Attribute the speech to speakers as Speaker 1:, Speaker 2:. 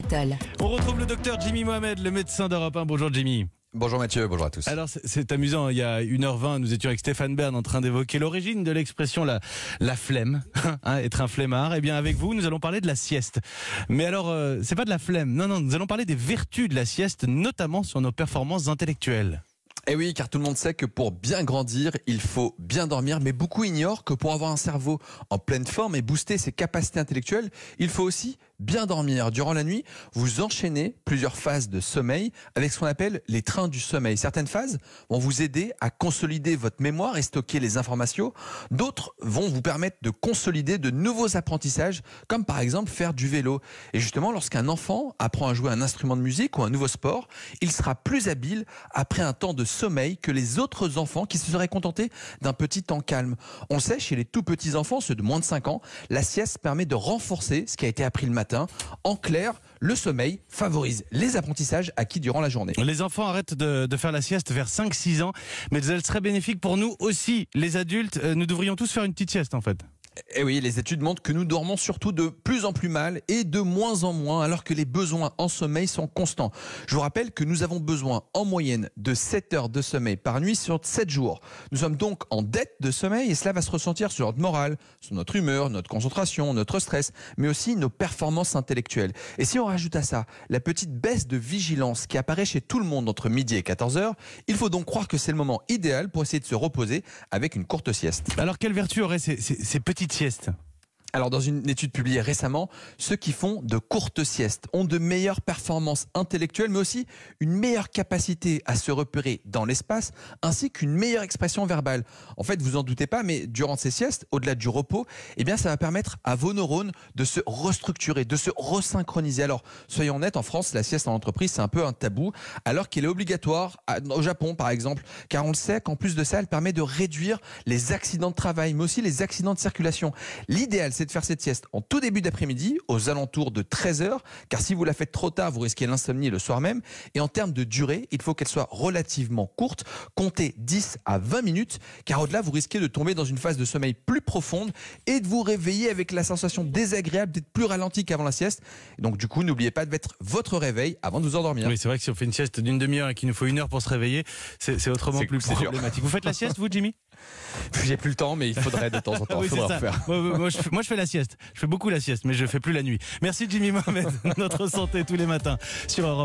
Speaker 1: Moscatel.
Speaker 2: On retrouve le docteur Jimmy Mohamed, le médecin d'Europe 1. Bonjour Jimmy.
Speaker 3: Bonjour Mathieu, bonjour à tous.
Speaker 2: Alors c'est amusant, il y a 1h20, nous étions avec Stéphane Bern en train d'évoquer l'origine de l'expression la flemme, être un flemmard. Et bien avec vous, nous allons parler de la sieste. Mais alors, c'est pas de la flemme, non, nous allons parler des vertus de la sieste, notamment sur nos performances intellectuelles.
Speaker 3: Eh oui, car tout le monde sait que pour bien grandir, il faut bien dormir, mais beaucoup ignorent que pour avoir un cerveau en pleine forme et booster ses capacités intellectuelles, il faut aussi bien dormir. Durant la nuit, vous enchaînez plusieurs phases de sommeil avec ce qu'on appelle les trains du sommeil. Certaines phases vont vous aider à consolider votre mémoire et stocker les informations. D'autres vont vous permettre de consolider de nouveaux apprentissages, comme par exemple faire du vélo. Et justement, lorsqu'un enfant apprend à jouer un instrument de musique ou un nouveau sport, il sera plus habile après un temps de sommeil que les autres enfants qui se seraient contentés d'un petit temps calme. On le sait, chez les tout petits enfants, ceux de moins de 5 ans, la sieste permet de renforcer ce qui a été appris le matin. En clair, le sommeil favorise les apprentissages acquis durant la journée.
Speaker 2: Les enfants arrêtent de faire la sieste vers 5-6 ans, mais elle serait bénéfique pour nous aussi, les adultes. Nous devrions tous faire une petite sieste en fait.
Speaker 3: Et oui, les études montrent que nous dormons surtout de plus en plus mal et de moins en moins, alors que les besoins en sommeil sont constants. Je vous rappelle que nous avons besoin en moyenne de 7 heures de sommeil par nuit sur 7 jours. Nous sommes donc en dette de sommeil et cela va se ressentir sur notre morale, sur notre humeur, notre concentration, notre stress, mais aussi nos performances intellectuelles. Et si on rajoute à ça la petite baisse de vigilance qui apparaît chez tout le monde entre midi et 14 heures, il faut donc croire que c'est le moment idéal pour essayer de se reposer avec une courte sieste.
Speaker 2: Alors quelle vertu auraient ces petites siestes ?
Speaker 3: Alors, dans une étude publiée récemment, ceux qui font de courtes siestes ont de meilleures performances intellectuelles, mais aussi une meilleure capacité à se repérer dans l'espace, ainsi qu'une meilleure expression verbale. En fait, vous en doutez pas, mais durant ces siestes, au-delà du repos, eh bien, ça va permettre à vos neurones de se restructurer, de se resynchroniser. Alors, soyons honnêtes, en France, la sieste en entreprise, c'est un peu un tabou, alors qu'elle est obligatoire au Japon, par exemple, car on le sait qu'en plus de ça, elle permet de réduire les accidents de travail, mais aussi les accidents de circulation. L'idéal, c'est de faire cette sieste en tout début d'après-midi, aux alentours de 13h, car si vous la faites trop tard, vous risquez l'insomnie le soir même. Et en termes de durée, il faut qu'elle soit relativement courte, comptez 10 à 20 minutes, car au-delà, vous risquez de tomber dans une phase de sommeil plus profonde et de vous réveiller avec la sensation désagréable d'être plus ralenti qu'avant la sieste. Et donc du coup, n'oubliez pas de mettre votre réveil avant de vous endormir.
Speaker 2: Oui, c'est vrai que si on fait une sieste d'une demi-heure et qu'il nous faut 1 heure pour se réveiller, c'est autrement plus problématique. Vous faites la sieste, vous, Jimmy ?
Speaker 3: J'ai plus le temps, mais il faudrait de temps en temps.
Speaker 2: Oui, c'est ça. Moi, je fais la sieste. Je fais beaucoup la sieste, mais je fais plus la nuit. Merci Jimmy Mohamed. Notre santé tous les matins sur Europe.